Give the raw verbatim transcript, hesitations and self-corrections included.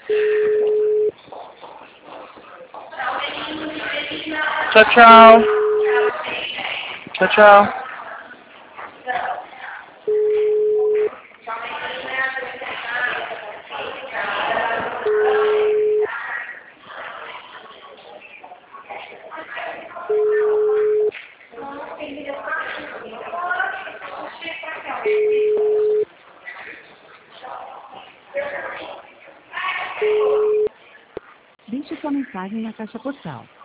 Tchau, tchau. Tchau, tchau. Deixe sua mensagem na caixa postal.